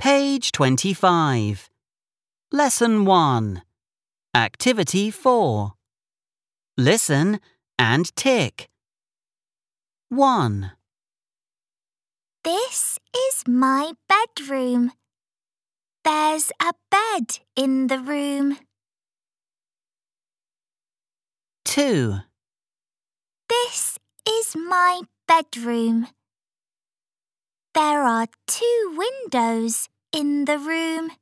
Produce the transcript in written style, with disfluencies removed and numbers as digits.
Page 25. Lesson 1. Activity 4. Listen and tick. 1. This is my bedroom. There's a bed in the room. 2. This is my bedroom. There are 2 windows in the room.